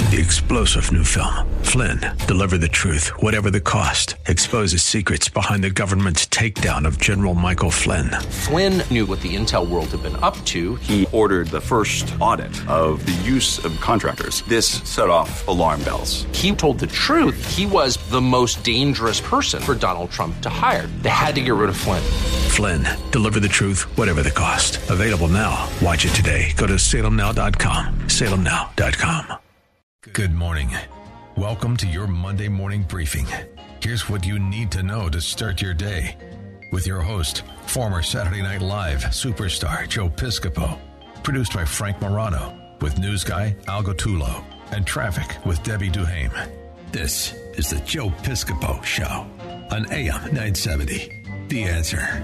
The explosive new film, Flynn, deliver the truth, whatever the cost, exposes secrets behind the government's takedown of General Michael Flynn. Flynn knew what the intel world had been up to. He ordered the first audit of the use of contractors. This set off alarm bells. He told the truth. He was the most dangerous person for Donald Trump to hire. They had to get rid of Flynn. Flynn, deliver the truth, whatever the cost. Available now. Watch it today. Go to salemnow.com. salemnow.com. Good morning. Welcome to your Monday morning briefing. Here's what you need to know to start your day. With your host, former Saturday Night Live superstar Joe Piscopo. Produced by Frank Morano. With news guy Al Gottulo. And traffic with Debbie Duhame. This is the Joe Piscopo Show on AM 970. The Answer.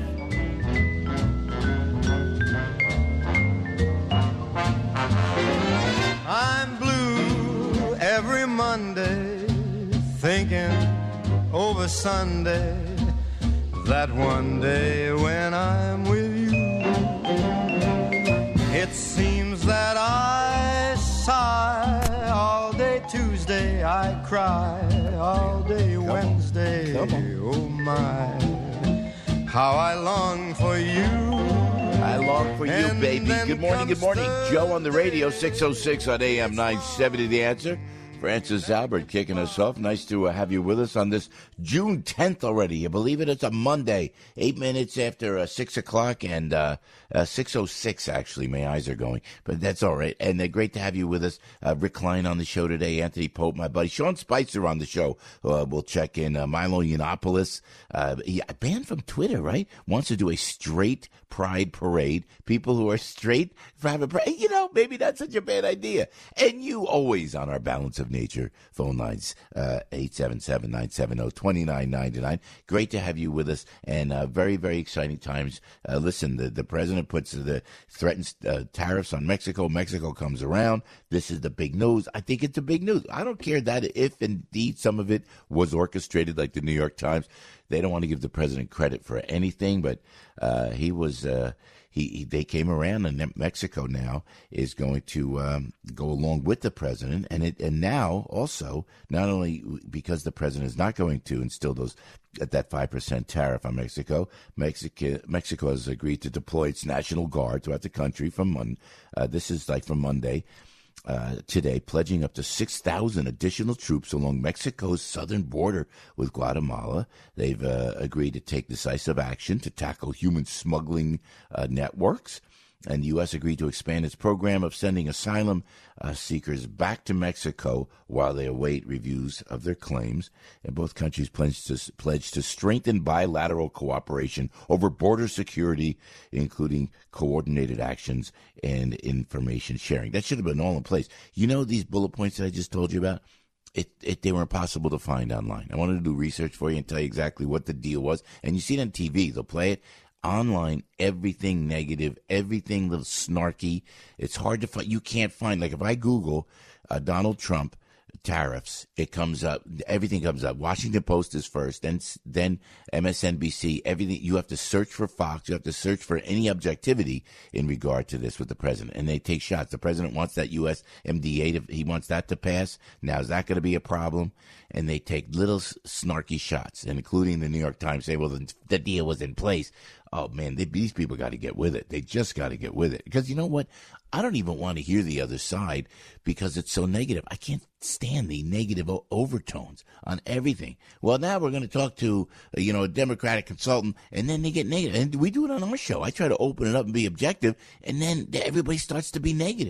I'm blue every Monday, thinking over Sunday, that one day when I'm with you, it seems that I sigh all day Tuesday, I cry all day Wednesday. Oh my, how I long for you. I long for you, baby. Good morning, good morning. Joe on the radio, 6:06 on AM 970, The Answer. Francis Albert kicking us off. Nice to have you with us on this June 10th already. You believe it? It's a Monday, 8 minutes after 6 o'clock, and 6:06, actually. My eyes are going, but that's all right. And great to have you with us. Rick Klein on the show today, Anthony Pope, my buddy. Sean Spicer on the show. We'll check in. Milo Yiannopoulos, banned from Twitter, right? Wants to do a straight pride parade. People who are straight have a parade. You know, maybe that's such a bad idea. And you always on our Balance of Nature phone lines, 877-970-2999. Great to have you with us, and very, very exciting times. Listen, the president threatens tariffs on Mexico. Mexico comes around. This is the big news. I think it's a big news. I don't care that if indeed some of it was orchestrated, like the New York Times. They don't want to give the president credit for anything, but he was. They came around, and Mexico now is going to go along with the president, and now also not only because the president is not going to instill that 5% tariff on Mexico. Mexico has agreed to deploy its National Guard throughout the country from this is like from Monday. Today, pledging up to 6,000 additional troops along Mexico's southern border with Guatemala. They've agreed to take decisive action to tackle human smuggling networks. And the U.S. agreed to expand its program of sending asylum seekers back to Mexico while they await reviews of their claims. And both countries pledged to strengthen bilateral cooperation over border security, including coordinated actions and information sharing. That should have been all in place. You know, these bullet points that I just told you about? They were impossible to find online. I wanted to do research for you and tell you exactly what the deal was. And you see it on TV. They'll play it. Online, everything negative, everything little snarky. It's hard to find. You can't find, like if I Google Donald Trump tariffs, it comes up, everything comes up. Washington Post is first, then MSNBC, everything. You have to search for Fox. You have to search for any objectivity in regard to this with the president. And they take shots. The president wants that USMDA, he wants that to pass. Now, is that going to be a problem? And they take little snarky shots, and including the New York Times say, well, the deal was in place. Oh, man, these people got to get with it. They just got to get with it. Because you know what? I don't even want to hear the other side because it's so negative. I can't stand the negative overtones on everything. Well, now we're going to talk to, a Democratic consultant, and then they get negative. And we do it on our show. I try to open it up and be objective, and then everybody starts to be negative.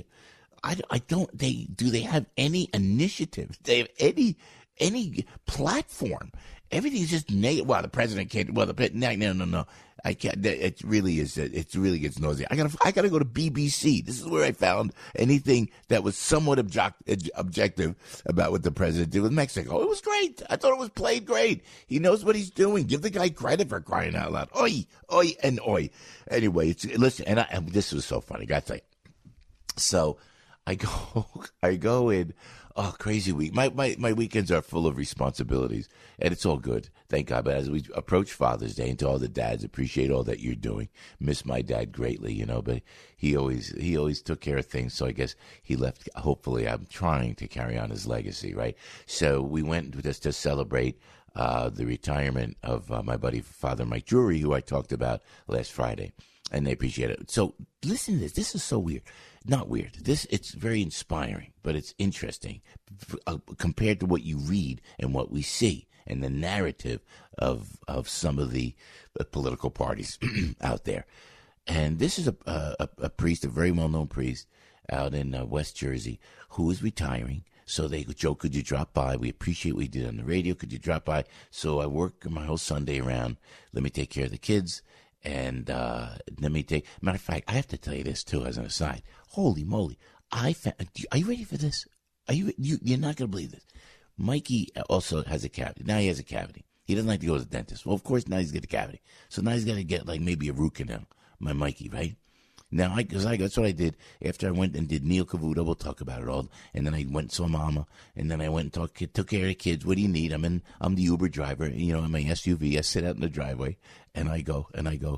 Do they have any initiative? Do they have any platform? Everything's just negative. Well, the president can't. Well, no. I can't. It really is. It really gets nosy. I gotta go to BBC. This is where I found anything that was somewhat objective about what the president did with Mexico. It was great. I thought it was played great. He knows what he's doing. Give the guy credit for crying out loud. Oi, oi, and oi. Anyway, listen. And this was so funny. Gotta say. So I go in Oh, crazy week. My weekends are full of responsibilities, and it's all good. Thank God. But as we approach Father's Day, and to all the dads, appreciate all that you're doing. Miss my dad greatly, but he always took care of things. So I guess he left. Hopefully, I'm trying to carry on his legacy, right? So we went just to celebrate the retirement of my buddy Father Mike Drury, who I talked about last Friday, and they appreciate it. So listen to this. This is so weird. Not weird. It's very inspiring, but it's interesting compared to what you read and what we see and the narrative of some of the political parties out there. And this is a priest, a very well-known priest out in West Jersey, who is retiring. So they go, Joe, could you drop by? We appreciate what you did on the radio. Could you drop by? So I work my whole Sunday around. Let me take care of the kids. And matter of fact, I have to tell you this too, as an aside. Holy moly! Are you ready for this? You're not going to believe this. Mikey also has a cavity. Now he has a cavity. He doesn't like to go to the dentist. Well, of course, now he's got a cavity. So now he's got to get like maybe a root canal. My Mikey, right? Now, that's what I did after I went and did Neil Cavuto. We'll talk about it all. And then I went and saw Mama. And then I went and took care of the kids. What do you need? I'm the Uber driver, in my SUV. I sit out in the driveway. And I go,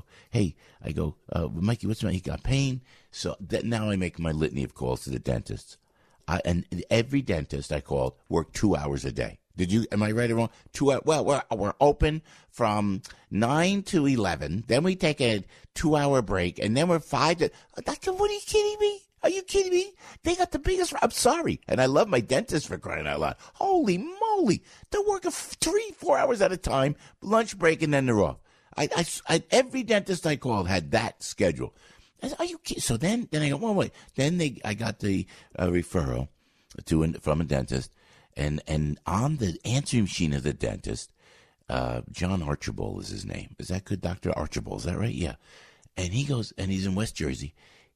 Mikey, what's wrong? He got pain. So now I make my litany of calls to the dentists. And every dentist I called worked 2 hours a day. Am I right or wrong? 2 hours. Well, we're open from 9 to 11. Then we take a 2-hour break. And then we're 5 to... Doctor, what are you kidding me? Are you kidding me? They got the biggest... I'm sorry. And I love my dentist for crying out loud. Holy moly. They're working 3-4 hours at a time, lunch break, and then they're off. Every dentist I called had that schedule. I said, are you kidding? So then I go, well, wait. Then I got the referral from a dentist. And on the answering machine of the dentist, John Archibald is his name. Is that good, Dr. Archibald? Is that right? Yeah. And he goes, and he's in West Jersey.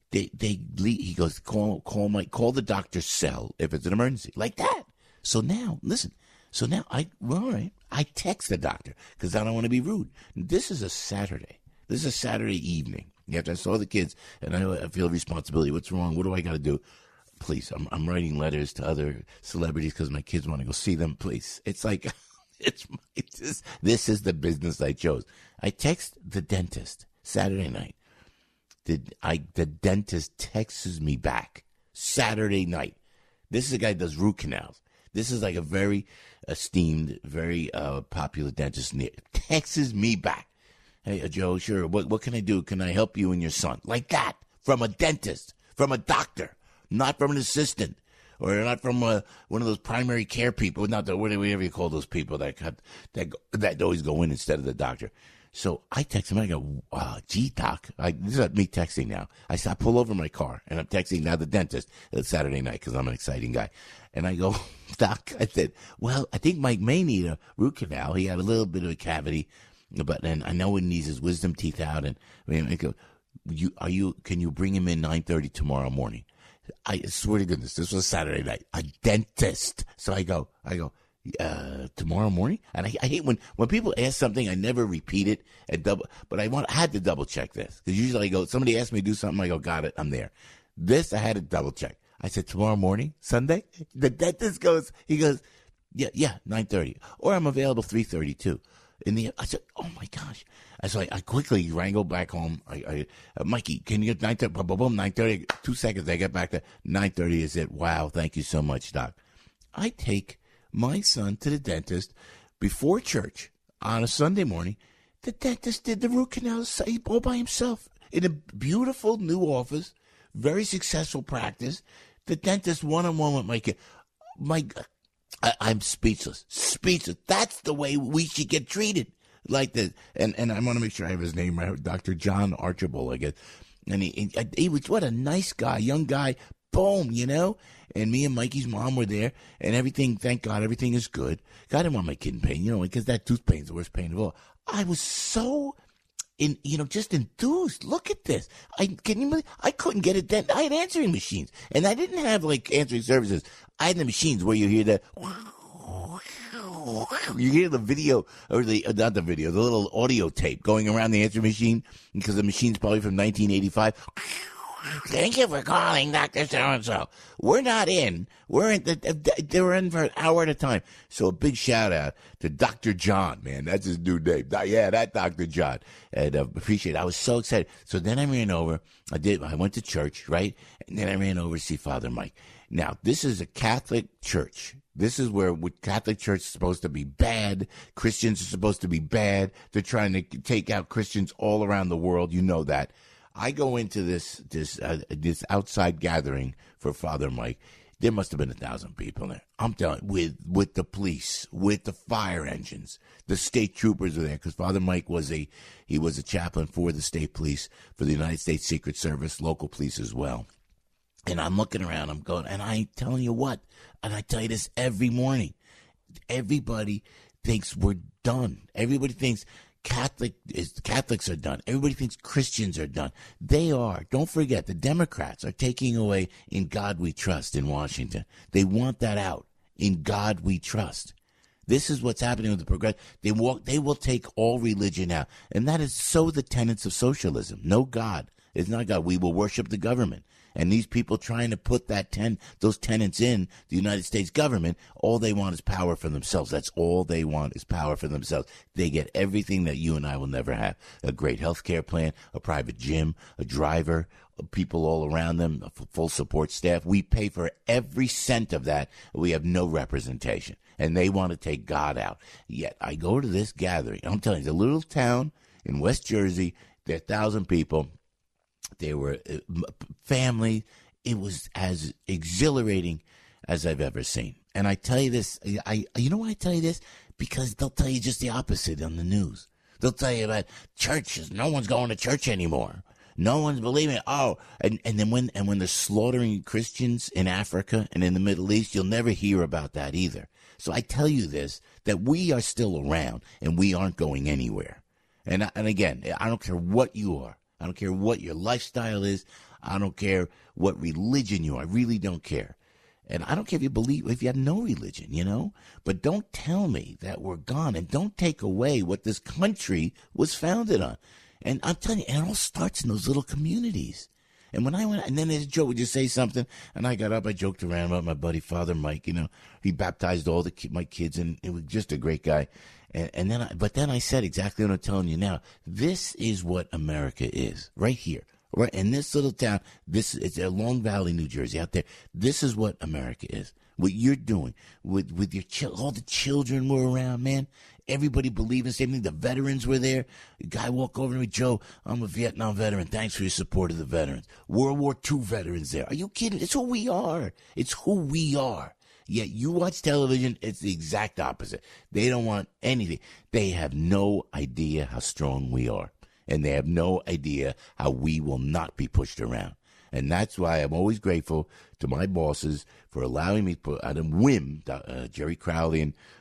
He goes, call the doctor's cell if it's an emergency. Like that. So now, listen. So now all right. I text the doctor because I don't want to be rude. This is a Saturday. This is a Saturday evening. After I saw the kids, and I feel responsibility. What's wrong? What do I got to do? Please, I'm writing letters to other celebrities because my kids want to go see them. Please, it's like, this is the business I chose. I text the dentist Saturday night. The dentist texts me back Saturday night. This is a guy that does root canals. This is like a very esteemed, very popular dentist. Texts me back. Hey, Joe, sure. What can I do? Can I help you and your son? Like that, from a dentist, from a doctor. Not from an assistant, or not from one of those primary care people. Not whatever you call those people that always go in instead of the doctor. So I text him. I go, gee, doc. This is me texting now. I pull over my car, and I'm texting now the dentist. It's Saturday night because I'm an exciting guy. And I go, doc, I said, well, I think Mike may need a root canal. He had a little bit of a cavity, but then I know he needs his wisdom teeth out. And I go, can you bring him in 9:30 tomorrow morning? I swear to goodness, this was Saturday night. A dentist. So I go, tomorrow morning? And I hate when people ask something, I never repeat it but I had to double check this. Because usually I go, somebody asks me to do something, I go, got it, I'm there. This, I had to double check. I said, tomorrow morning, Sunday? The dentist goes, yeah, 9:30. Or I'm available 3:30 too. I said, oh my gosh. So I quickly wrangled back home. Mikey, can you get 9:30? Boom, boom, boom, 9:30. 2 seconds. I get back to 9:30. I said, wow, thank you so much, Doc. I take my son to the dentist before church on a Sunday morning. The dentist did the root canal all by himself in a beautiful new office, very successful practice. The dentist one-on-one with my kid. I'm speechless. Speechless. That's the way we should get treated. Like this. And I want to make sure I have his name right. Dr. John Archibald, I guess. And he was, what a nice guy, young guy. Boom, And me and Mikey's mom were there. And everything, thank God, everything is good. God, I didn't want my kid in pain, because that tooth pain is the worst pain of all. I was so, just enthused. Look at this. Can you believe? I couldn't get it done. I had answering machines. And I didn't have, answering services. I had the machines where you hear that. You hear the video, or not the video, the little audio tape going around the answering machine, because the machine's probably from 1985. Thank you for calling Dr. So-and-so. We're not in. They're in for an hour at a time. So a big shout out to Dr. John, man. That's his new name. Yeah, that Dr. John. And appreciate it. I was so excited. So then I ran over. I went to church, right? And then I ran over to see Father Mike. Now, this is a Catholic church. This is where Catholic Church is supposed to be bad. Christians are supposed to be bad. They're trying to take out Christians all around the world. You know that. I go into this outside gathering for Father Mike. There must have been 1,000 people there. I'm telling you, with the police, with the fire engines, the state troopers were there because Father Mike was a chaplain for the state police, for the United States Secret Service, local police as well. And I'm looking around, I'm going, and I ain't telling you what, and I tell you this every morning. Everybody thinks we're done. Everybody thinks Catholics are done. Everybody thinks Christians are done. They are. Don't forget, the Democrats are taking away "In God We Trust" in Washington. They want that out. In God we trust. This is what's happening with the progressive. They will take all religion out, and that is so the tenets of socialism. No God. It's not God. We will worship the government. And these people trying to put those tenets in the United States government, all they want is power for themselves. That's all they want is power for themselves. They get everything that you and I will never have. A great health care plan, a private gym, a driver, people all around them, a full support staff. We pay for every cent of that. We have no representation. And they want to take God out. Yet I go to this gathering. I'm telling you, the little town in West Jersey, there are 1,000 people. They were family. It was as exhilarating as I've ever seen. And I tell you this, you know why I tell you this? Because they'll tell you just the opposite on the news. They'll tell you about churches. No one's going to church anymore. No one's believing it. Oh, and then when they're slaughtering Christians in Africa and in the Middle East, you'll never hear about that either. So I tell you this, that we are still around and we aren't going anywhere. And again, I don't care what you are. I don't care what your lifestyle is. I don't care what religion you are. I really don't care. And I don't care if you have no religion, you know. But don't tell me that we're gone, and don't take away what this country was founded on. And I'm telling you, and it all starts in those little communities. And when I went, and then as Joe would just say something, and I got up, I joked around about my buddy Father Mike. You know, he baptized all my kids, and it was just a great guy. And then I said exactly what I'm telling you now. This is what America is, right here, right in this little town. It's Long Valley, New Jersey, out there. This is what America is. What you're doing with your all the children were around, man. Everybody believed in the same thing. The veterans were there. A guy walked over to me, Joe, I'm a Vietnam veteran. Thanks for your support of the veterans. World War II veterans there. Are you kidding? It's who we are. It's who we are. Yet you watch television, it's the exact opposite. They don't want anything. They have no idea how strong we are. And they have no idea how we will not be pushed around. And that's why I'm always grateful to my bosses for allowing me to put out a whim, Jerry Crowley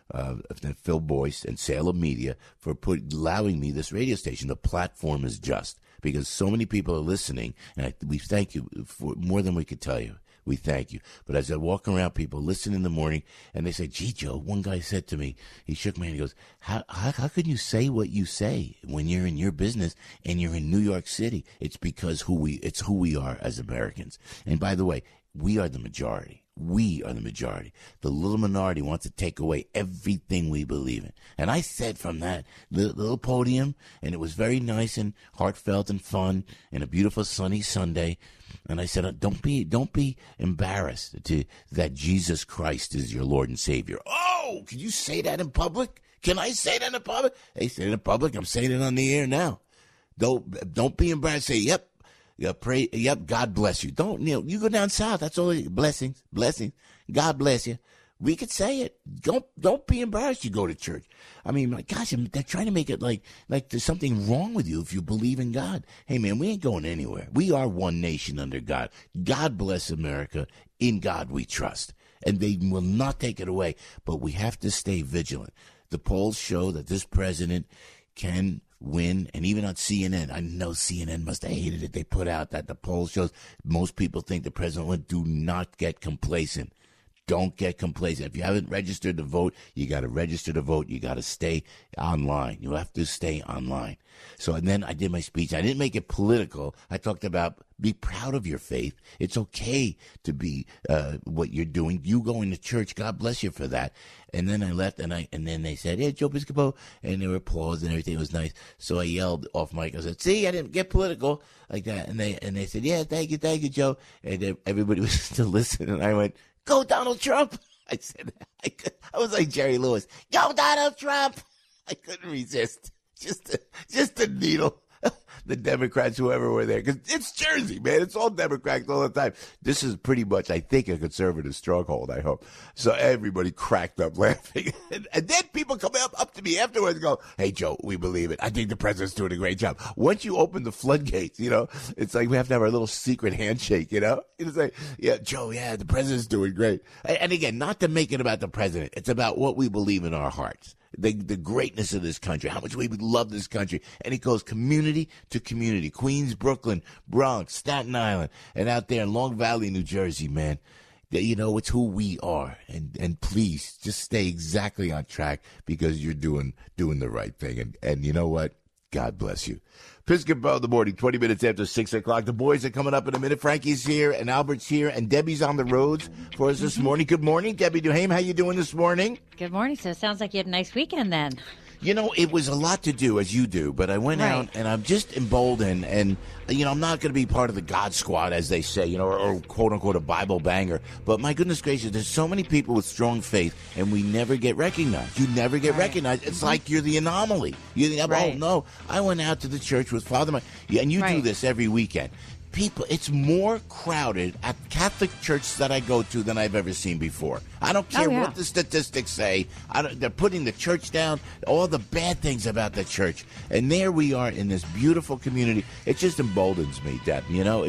and Phil Boyce and Salem Media, for allowing me this radio station. The platform is just because so many people are listening, and we thank you for more than we could tell you. We thank you. But as I walk around, people listen in the morning, and they say, gee, Joe, one guy said to me, he shook my hand, he goes, how can you say what you say when you're in your business and you're in New York City? It's because it's who we are as Americans. And by the way, we are the majority. We are the majority. The little minority wants to take away everything we believe in. And I said from that little podium, and it was very nice and heartfelt and fun and a beautiful sunny Sunday. And I said, don't be embarrassed that Jesus Christ is your Lord and Savior. Oh, can you say that in public? Can I say that in public? They said it in public. I'm saying it on the air now. Don't be embarrassed. Say, yep. Yeah, pray. Yep. God bless you. You go down south. That's all. Blessings. God bless you. We could say it. Don't be embarrassed. You go to church. I mean, my gosh, they're trying to make it like there's something wrong with you if you believe in God. Hey, man, we ain't going anywhere. We are one nation under God. God bless America. In God we trust, and they will not take it away. But we have to stay vigilant. The polls show that this president can win, and even on CNN, I know CNN must have hated it. They put out that the poll shows most people think the president would. Do not get complacent. Don't get complacent. If you haven't registered to vote, you got to register to vote. You got to stay online. You have to stay online. So, and then I did my speech. I didn't make it political. I talked about be proud of your faith. It's okay to be what you're doing. You going to church, God bless you for that. And then I left, and then they said, "Hey, Joe Piscopo," and there were applause and everything. It was nice. So I yelled off mic. I said, "See, I didn't get political like that." And they said, "Yeah, thank you, Joe." And everybody was still listening. And I went, "Go Donald Trump!" I said, I was like Jerry Lewis. Go Donald Trump! I couldn't resist. Just a needle. The Democrats, whoever were there, because it's Jersey, man. It's all Democrats all the time. This is pretty much, I think, a conservative stronghold, I hope. So everybody cracked up laughing. And then people come up to me afterwards and go, "Hey, Joe, we believe it. I think the president's doing a great job." Once you open the floodgates, it's like we have to have our little secret handshake, It's like, "Yeah, Joe, yeah, the president's doing great." And again, not to make it about the president. It's about what we believe in our hearts. The greatness of this country, how much we love this country. And it goes community to community. Queens, Brooklyn, Bronx, Staten Island, and out there in Long Valley, New Jersey, man. It's who we are. And please, just stay exactly on track because you're doing the right thing. And you know what? God bless you. Piscopo in the morning, 20 minutes after 6 o'clock. The boys are coming up in a minute. Frankie's here, and Albert's here, and Debbie's on the roads for us this morning. Good morning, Debbie Duhame. How you doing this morning? Good morning. So it sounds like you had a nice weekend then. It was a lot to do, as you do, but I went out, and I'm just emboldened, and, I'm not going to be part of the God Squad, as they say, or quote-unquote a Bible banger, but my goodness gracious, there's so many people with strong faith, and we never get recognized. You never get recognized. It's like you're the anomaly. You think, oh, no, I went out to the church with Father Mike, and you do this every weekend. People, it's more crowded at Catholic churches that I go to than I've ever seen before. I don't care what the statistics say. They're putting the church down, all the bad things about the church. And there we are in this beautiful community. It just emboldens me, Deb.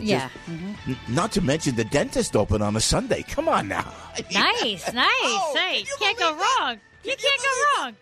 Not to mention the dentist open on a Sunday. Come on now. Nice. Hey, you can't go wrong. You can't go wrong.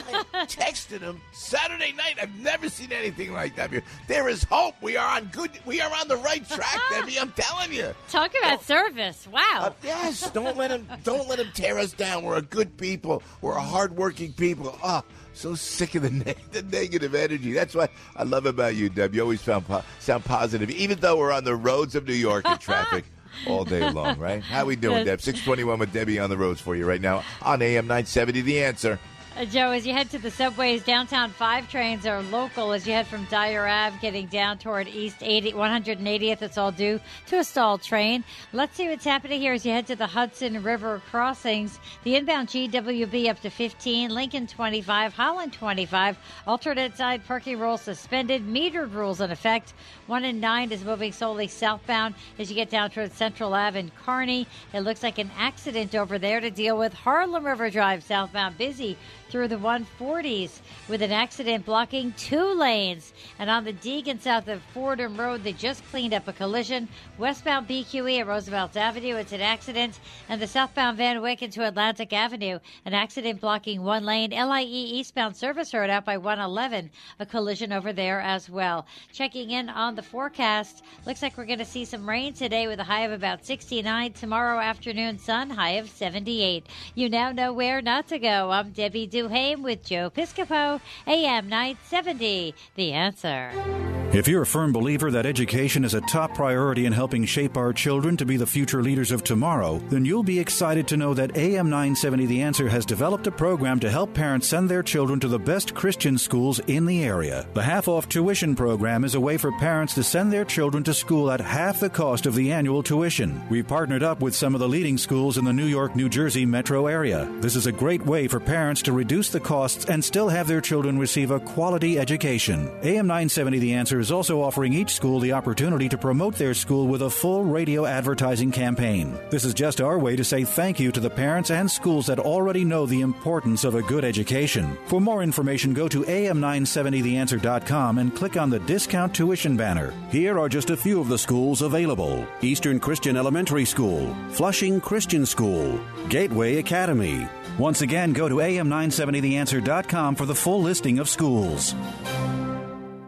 I texted him Saturday night. I've never seen anything like that. There is hope. We are on the right track, Debbie. I'm telling you. Talk about service. Wow. Yes. Don't let him tear us down. We're a good people. We're a hardworking people. Oh, so sick of the negative energy. That's what I love about you, Deb. You always sound positive, even though we're on the roads of New York in traffic. All day long, right? How we doing, Deb? 621 with Debbie on the roads for you right now on AM 970, The Answer. Joe, as you head to the subways, downtown 5 trains are local as you head from Dyer Ave, getting down toward East 180th. It's all due to a stalled train. Let's see what's happening here as you head to the Hudson River crossings. The inbound GWB up to 15, Lincoln 25, Holland 25. Alternate side parking rules suspended, metered rules in effect. 1 and 9 is moving solely southbound as you get down towards Central Ave and Kearney. It looks like an accident over there to deal with. Harlem River Drive southbound busy through the 140s with an accident blocking 2 lanes. And on the Deegan south of Fordham Road, they just cleaned up a collision. Westbound BQE at Roosevelt Avenue, it's an accident. And the southbound Van Wyck into Atlantic Avenue, an accident blocking 1 lane. LIE eastbound service road out by 111, a collision over there as well. Checking in on the forecast, looks like we're going to see some rain today with a high of about 69. Tomorrow afternoon, sun, high of 78. You now know where not to go. I'm Debbie Duhame with Joe Piscopo, AM 970, The Answer. If you're a firm believer that education is a top priority in helping shape our children to be the future leaders of tomorrow, then you'll be excited to know that AM 970 The Answer has developed a program to help parents send their children to the best Christian schools in the area. The half-off tuition program is a way for parents to send their children to school at half the cost of the annual tuition. We've partnered up with some of the leading schools in the New York, New Jersey metro area. This is a great way for parents to reduce the costs and still have their children receive a quality education. AM 970 The Answer is also offering each school the opportunity to promote their school with a full radio advertising campaign. This is just our way to say thank you to the parents and schools that already know the importance of a good education. For more information, go to am970theanswer.com and click on the discount tuition banner. Here are just a few of the schools available: Eastern Christian Elementary School, Flushing Christian School, Gateway Academy. Once again, go to am970theanswer.com for the full listing of schools.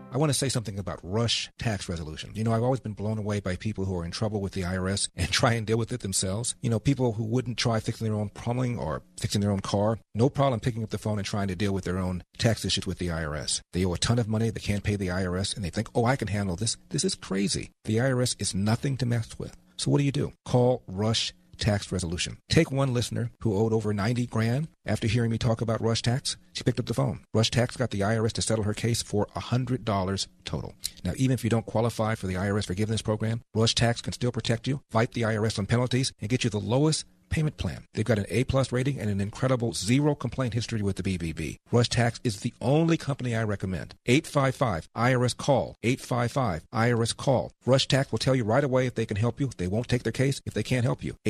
I want to say something about rush tax resolution. You know, I've always been blown away by people who are in trouble with the IRS and try and deal with it themselves. You know, people who wouldn't try fixing their own plumbing or fixing their own car. No problem picking up the phone and trying to deal with their own tax issues with the IRS. They owe a ton of money. They can't pay the IRS, and they think, oh, I can handle this. This is crazy. The IRS is nothing to mess with. So what do? Call Rush Tax Resolution. Take one listener who owed over $90,000 after hearing me talk about Rush Tax. She picked up the phone. Rush Tax got the IRS to settle her case for $100 total. Now, even if you don't qualify for the IRS forgiveness program, Rush Tax can still protect you, fight the IRS on penalties, and get you the lowest payment plan. They've got an A-plus rating and an incredible zero complaint history with the BBB. Rush Tax is the only company I recommend. 855-IRS-CALL. 855-IRS-CALL. Rush Tax will tell you right away if they can help you. They won't take their case if they can't help you.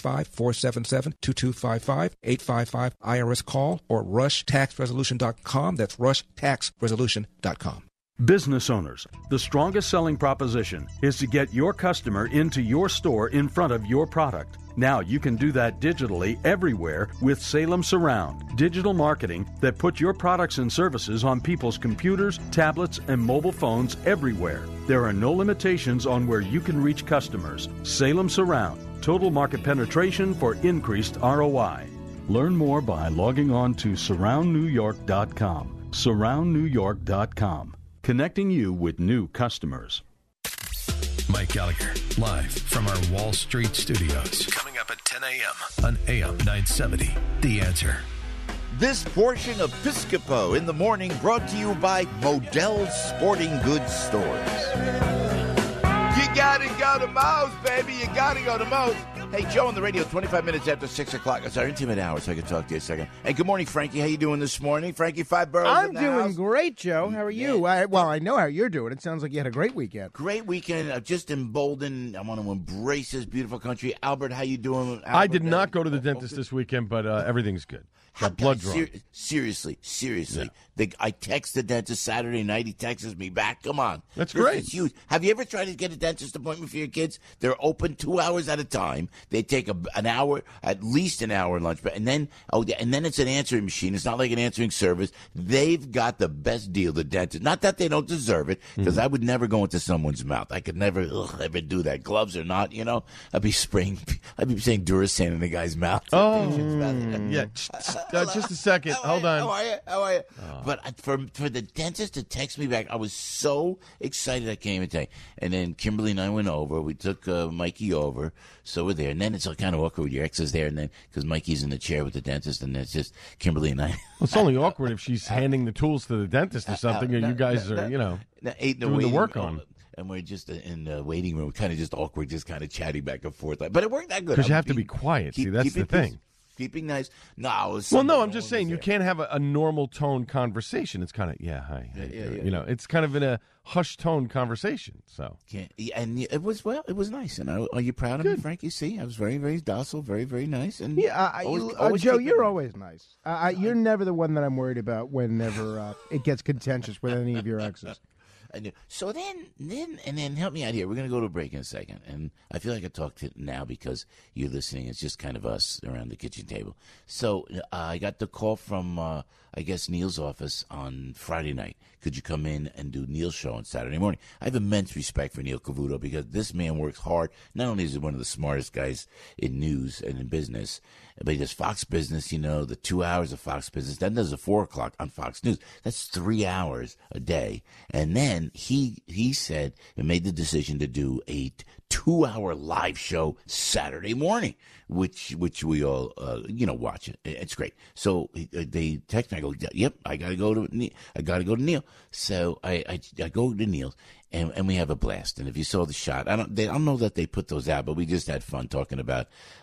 855-477-2255. 855-IRS-CALL or rushtaxresolution.com. That's rushtaxresolution.com. Business owners, the strongest selling proposition is to get your customer into your store in front of your product. Now you can do that digitally everywhere with Salem Surround, digital marketing that puts your products and services on people's computers, tablets, and mobile phones everywhere. There are no limitations on where you can reach customers. Salem Surround, total market penetration for increased ROI. Learn more by logging on to surroundnewyork.com. Surroundnewyork.com. Connecting you with new customers. Mike Gallagher, live from our Wall Street studios. Coming up at 10 a.m. on AM 970. The Answer. This portion of Piscopo in the Morning brought to you by Modell's Sporting Goods Stores. You gotta go to Moe's, baby. You gotta go to Moe's. Hey, Joe on the radio, 25 minutes after 6 o'clock. It's our intimate hour, so I can talk to you a second. Hey, good morning, Frankie. How you doing this morning? Frankie, Five Boroughs I'm in the doing house. great, Joe. How are you? I know how you're doing. It sounds like you had a great weekend. Great weekend. Just emboldened. I want to embrace this beautiful country. Albert, how you doing? Albert, I did not go to the dentist this weekend, but everything's good. Got blood drawn. Seriously. Yeah. I text the dentist Saturday night. He texts me back. Come on. That's great. It's huge. Have you ever tried to get a dentist appointment for your kids? They're open 2 hours at a time. They take an hour, at least an hour lunch break. And then it's an answering machine. It's not like an answering service. They've got the best deal, the dentist. Not that they don't deserve it, because I would never go into someone's mouth. I could never ever do that. Gloves or not, you know. I'd be saying Duracell in the guy's mouth. Oh, yeah. Just a second. Hold on. How are you? Oh. But for the dentist to text me back, I was so excited I can't even tell you. And then Kimberly and I went over. We took Mikey over, so we're there. And then it's kind of awkward. Your ex is there, and then because Mikey's in the chair with the dentist, and it's just Kimberly and I. Well, it's only awkward if she's handing the tools to the dentist or something, or you guys are, doing the work on. And we're just in the waiting room, kind of just awkward, just kind of chatting back and forth. But it worked out good. Because you have to be quiet. See, that's the thing. Keeping nice. No, I'm just saying you can't have a normal tone conversation. It's kind of hi. It's kind of in a hushed tone conversation. So and it was nice. And are you proud of me, Frankie? See, I was very, very docile, very, very nice. And always Joe, you're always nice. You're never the one that I'm worried about whenever it gets contentious with any of your exes. So then help me out here. We're going to go to a break in a second. And I feel like I talk to now because you're listening. It's just kind of us around the kitchen table. So I got the call from, I guess, Neil's office on Friday night. Could you come in and do Neil's show on Saturday morning? I have immense respect for Neil Cavuto because this man works hard. Not only is he one of the smartest guys in news and in business, but he does Fox Business, the 2 hours of Fox Business. Then does the 4 o'clock on Fox News. That's 3 hours a day. And then he said and made the decision to do a 2-hour live show Saturday morning, which we all watch it. It's great. So they text me. I go, yep, I gotta go to Neil. So I go to Neil's. And we have a blast. And if you saw the shot, I don't know that they put those out, but we just had fun talking about,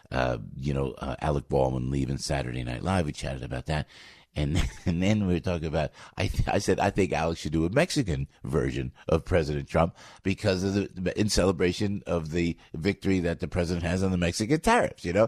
Alec Baldwin leaving Saturday Night Live. We chatted about that. And then we were talking about, I said, I think Alex should do a Mexican version of President Trump because in celebration of the victory that the president has on the Mexican tariffs, So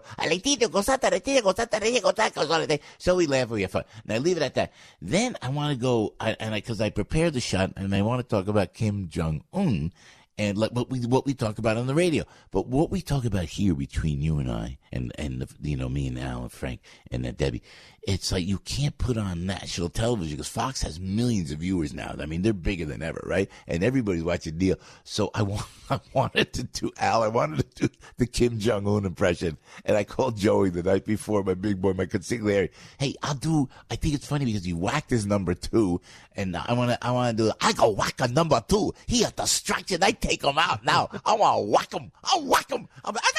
we laugh and we have fun. And I leave it at that. Then I want to go, because I prepared the shot and I want to talk about Kim Jong-un. and like what we talk about on the radio. But what we talk about here between you and I, and me and Al and Frank and Debbie, it's like you can't put on national television because Fox has millions of viewers now. I mean, they're bigger than ever, right? And everybody's watching Neil. So I wanted to do the Kim Jong-un impression, and I called Joey the night before, my big boy, my consigliere. Hey, I think it's funny because you whacked his number 2, and I want to do. I go whack a number 2. He a distraction. I take him out now. I want to whack him. I'll whack him.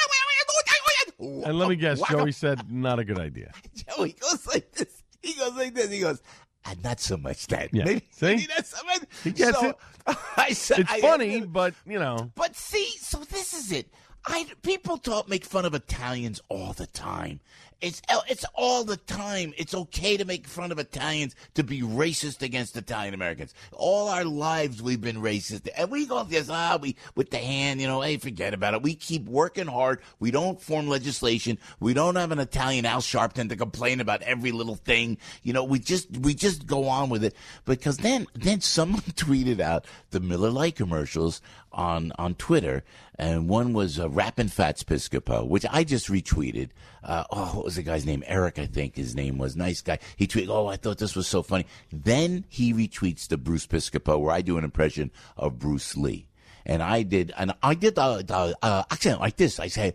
And let me guess, Joey said not a good idea. Joey goes like this. He goes, not so much that. Yeah. Maybe, see? Maybe not so much. He gets it. It's funny, but, But see, so this is it. People make fun of Italians all the time. It's all the time. It's okay to make fun of Italians, to be racist against Italian Americans. All our lives we've been racist. And we go this, with the hand, hey, forget about it. We keep working hard. We don't form legislation. We don't have an Italian Al Sharpton to complain about every little thing. We just go on with it. Because then someone tweeted out the Miller Lite commercials on Twitter, and one was Rappin' Fats Piscopo, which I just retweeted. What was the guy's name? Eric, I think his name was. Nice guy. He tweeted, I thought this was so funny. Then he retweets the Bruce Piscopo, where I do an impression of Bruce Lee. And I did the accent like this. I say,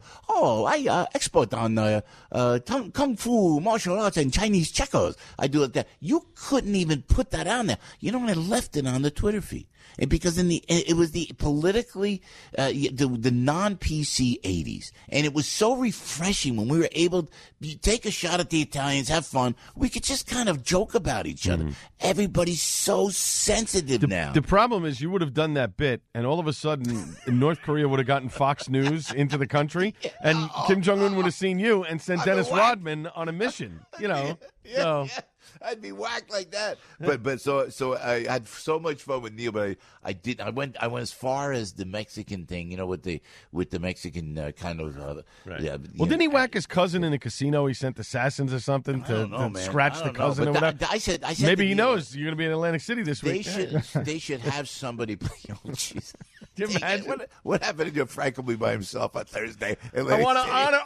I expert on kung fu, martial arts, and Chinese checkers. I do it like that. You couldn't even put that on there. I left it on the Twitter feed. And because it was the politically, the non-PC 80s. And it was so refreshing when we were able to take a shot at the Italians, have fun. We could just kind of joke about each other. Everybody's so sensitive now. The problem is you would have done that bit, and all of a sudden North Korea would have gotten Fox News into the country, and Kim Jong-un would have seen you and sent Dennis Rodman on a mission, So. I'd be whacked like that. But so I had so much fun with Neil, but I went as far as the Mexican thing, with the Mexican kind of right. Didn't he whack his cousin in the casino? He sent assassins or something to scratch the cousin or whatever. I said maybe he knows you're going to be in Atlantic City this week. They should have somebody play. Oh, jeez. Can you imagine? What happened to Frank will be by himself on Thursday? I want to honor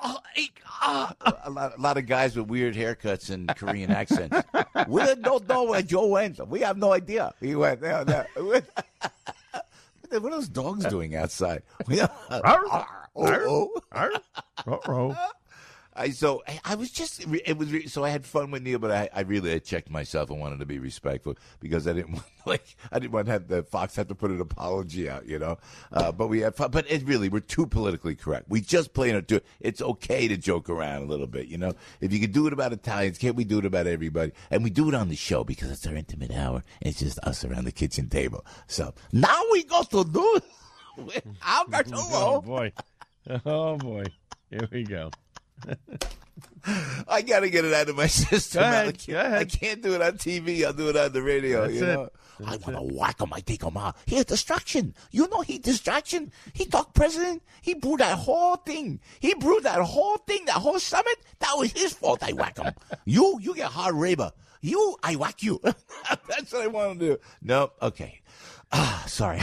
a lot of guys with weird haircuts and Korean accents. We don't know where Joe went. We have no idea. He went there. What are those dogs doing outside? So I was just, so I had fun with Neil, but I really had checked myself and wanted to be respectful because I didn't want to have the Fox have to put an apology out, but we had fun, but we're too politically correct. We just plain it. It's okay to joke around a little bit, if you can do it about Italians, can't we do it about everybody? And we do it on the show because it's our intimate hour. And it's just us around the kitchen table. So now we go to do Oh boy. Here we go. I got to get it out of my system. Go ahead. I can't do it on TV. I'll do it on the radio. That's I want to whack him. I take him out. He distraction. He distraction. He talked president. He brewed that whole thing. That whole summit. That was his fault. I whack him. You get hard labor. I whack you. That's what I want to do. No, okay. Sorry.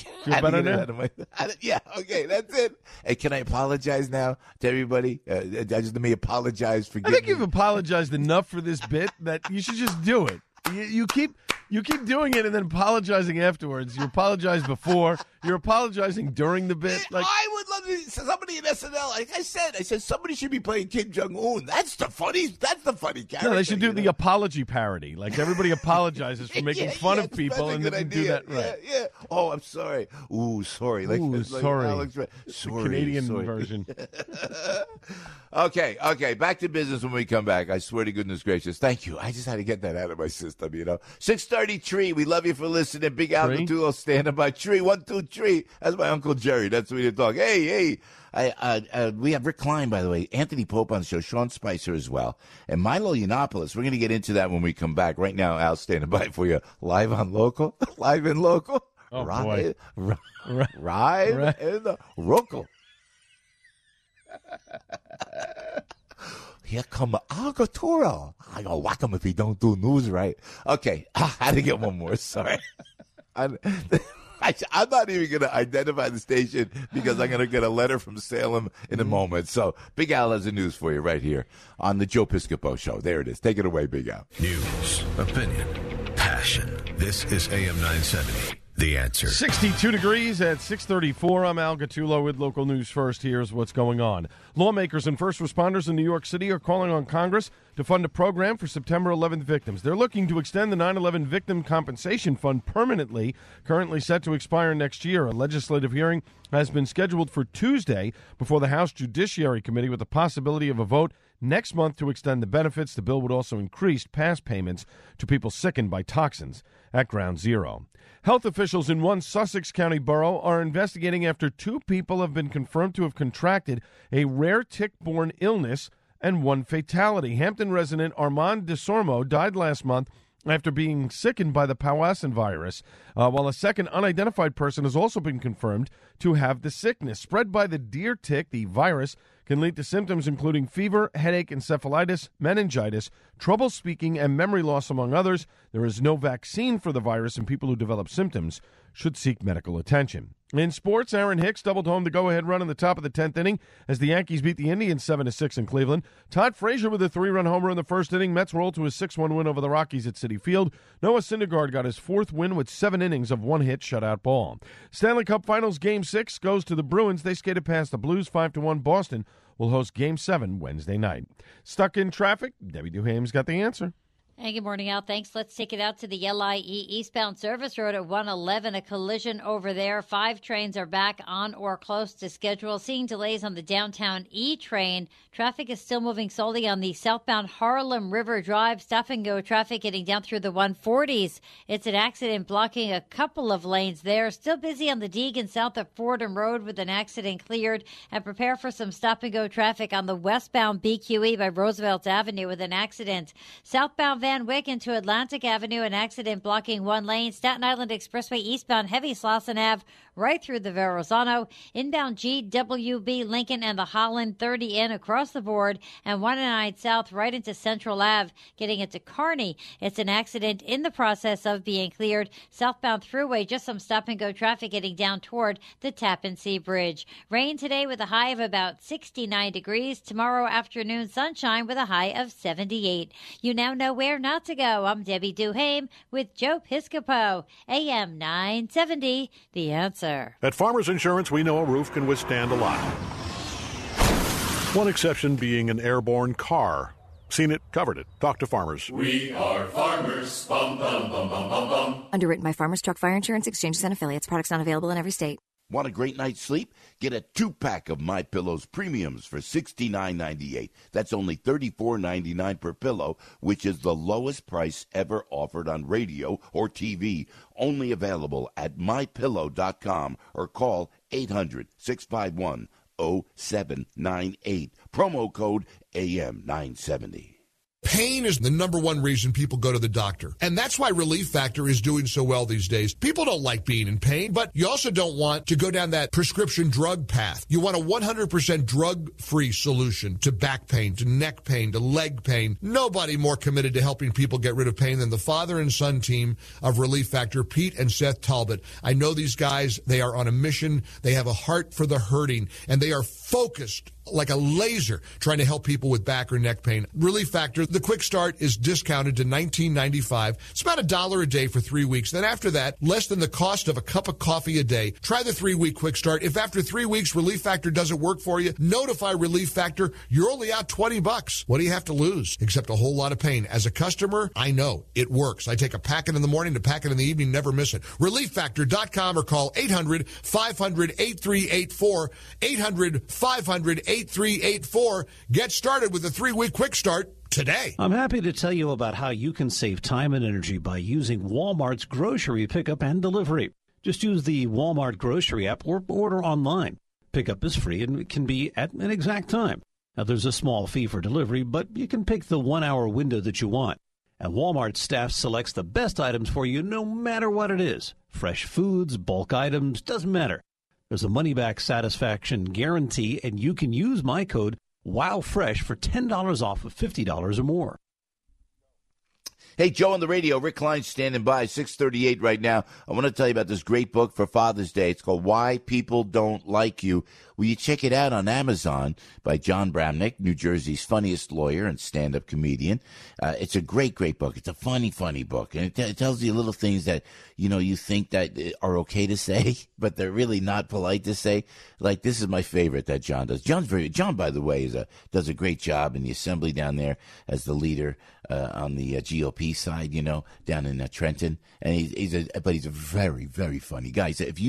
Yeah, okay, that's it. Hey, can I apologize now to everybody? Let me apologize for I think you've apologized enough for this bit that you should just do it. You keep doing it and then apologizing afterwards. You apologize before. You're apologizing during the bit. I would love to somebody in SNL. Like I said somebody should be playing Kim Jong-un. That's the funny character. No, they should do the apology parody. Like everybody apologizes for making fun of people and then do that right. Yeah. Oh, I'm sorry. Ooh, sorry. Sorry. Alex, sorry. The Canadian version. Okay. Back to business when we come back. I swear to goodness gracious. Thank you. I just had to get that out of my system, 6:33. We love you for listening. Big Al Gattullo standing by. Tree 1, 2, 3. That's my Uncle Jerry. That's what we talk. Hey. We have Rick Klein, by the way, Anthony Pope on the show, Sean Spicer as well, and Milo Yiannopoulos. We're going to get into that when we come back. Right now, Al's standing by for you, live and local. Oh, boy. Live in the local. Here come Al Gattullo. I gonna whack him if he don't do news right. Okay, I had to get one more. Sorry. I'm not even going to identify the station because I'm going to get a letter from Salem in a moment. So Big Al has the news for you right here on the Joe Piscopo Show. There it is. Take it away, Big Al. News, opinion, passion. This is AM 970. The Answer. 62 degrees at 6:34. I'm Al Gattulo with local news first. Here's what's going on. Lawmakers and first responders in New York City are calling on Congress to fund a program for September 11th victims. They're looking to extend the 9/11 Victim Compensation Fund permanently, currently set to expire next year. A legislative hearing has been scheduled for Tuesday before the House Judiciary Committee with the possibility of a vote next month to extend the benefits. The bill would also increase past payments to people sickened by toxins at Ground Zero. Health officials in one Sussex County borough are investigating after 2 people have been confirmed to have contracted a rare tick-borne illness and 1 fatality. Hampton resident Armand DeSormo died last month after being sickened by the Powassan virus, while a second unidentified person has also been confirmed to have the sickness. Spread by the deer tick, the virus can lead to symptoms including fever, headache, encephalitis, meningitis, trouble speaking, and memory loss, among others. There is no vaccine for the virus, and people who develop symptoms should seek medical attention. In sports, Aaron Hicks doubled home the go-ahead run in the top of the 10th inning as the Yankees beat the Indians 7-6 in Cleveland. Todd Frazier with a 3-run homer in the first inning. Mets rolled to a 6-1 win over the Rockies at Citi Field. Noah Syndergaard got his 4th win with 7 innings of 1-hit shutout ball. Stanley Cup Finals Game 6 goes to the Bruins. They skated past the Blues 5-1. Boston will host Game 7 Wednesday night. Stuck in traffic? Debbie Duhame's got the answer. Hey, good morning, Al. Thanks. Let's take it out to the LIE eastbound service road at 111. A collision over there. 5 trains are back on or close to schedule. Seeing delays on the downtown E train. Traffic is still moving slowly on the southbound Harlem River Drive. Stop and go traffic getting down through the 140s. It's an accident blocking a couple of lanes there. Still busy on the Deegan south of Fordham Road with an accident cleared. And prepare for some stop and go traffic on the westbound BQE by Roosevelt Avenue with an accident. Southbound Van Wyck into Atlantic Avenue, an accident blocking 1 lane. Staten Island Expressway eastbound heavy Slauson Ave right through the Verrazano. Inbound GWB Lincoln and the Holland 30 in across the board, and 109 south right into Central Ave getting into Kearney. It's an accident in the process of being cleared. Southbound Thruway, just some stop and go traffic getting down toward the Tappan Zee Bridge. Rain today with a high of about 69 degrees. Tomorrow afternoon sunshine with a high of 78. You now know where not to go. I'm Debbie Duhame with Joe Piscopo, AM 970, The Answer. At Farmers Insurance, we know a roof can withstand a lot. One exception being an airborne car. Seen it, covered it. Talk to Farmers. We are Farmers. Bum, bum, bum, bum, bum, bum. Underwritten by Farmers Truck Fire Insurance Exchanges and Affiliates. Products not available in every state. Want a great night's sleep? Get a 2-pack of MyPillow's premiums for $69.98. That's only $34.99 per pillow, which is the lowest price ever offered on radio or TV. Only available at MyPillow.com or call 800-651-0798. Promo code AM970. Pain is the number one reason people go to the doctor. And that's why Relief Factor is doing so well these days. People don't like being in pain, but you also don't want to go down that prescription drug path. You want a 100% drug-free solution to back pain, to neck pain, to leg pain. Nobody more committed to helping people get rid of pain than the father and son team of Relief Factor, Pete and Seth Talbot. I know these guys. They are on a mission. They have a heart for the hurting, and they are focused like a laser trying to help people with back or neck pain. Relief Factor, the quick start is discounted to $19.95. It's about $1 a day for 3 weeks. Then after that, less than the cost of a cup of coffee a day. Try the 3-week quick start. If after 3 weeks Relief Factor doesn't work for you, notify Relief Factor. You're only out $20. What do you have to lose? Except a whole lot of pain. As a customer, I know it works. I take a packet in the morning, a packet in the evening, never miss it. ReliefFactor.com or call 800-500-8384. 800-500-8384. Get started with a 3-week quick start today. I'm happy to tell you about how you can save time and energy by using Walmart's grocery pickup and delivery. Just use the Walmart grocery app or order online. Pickup is free and it can be at an exact time. Now, there's a small fee for delivery, but you can pick the 1-hour window that you want. And Walmart staff selects the best items for you no matter what it is. Fresh foods, bulk items, doesn't matter. There's a money-back satisfaction guarantee, and you can use my code WOWFRESH for $10 off of $50 or more. Hey, Joe on the radio. Rick Klein standing by, 6:38 right now. I want to tell you about this great book for Father's Day. It's called Why People Don't Like You. Will you check it out on Amazon by John Bramnick, New Jersey's funniest lawyer and stand-up comedian. It's a great, great book. It's a funny, funny book. And it tells you little things that, you think that are okay to say, but they're really not polite to say. Like, this is my favorite that John does. John, by the way, does a great job in the assembly down there as the leader on the GOP side, down in Trenton. And he's a very, very funny guy. So if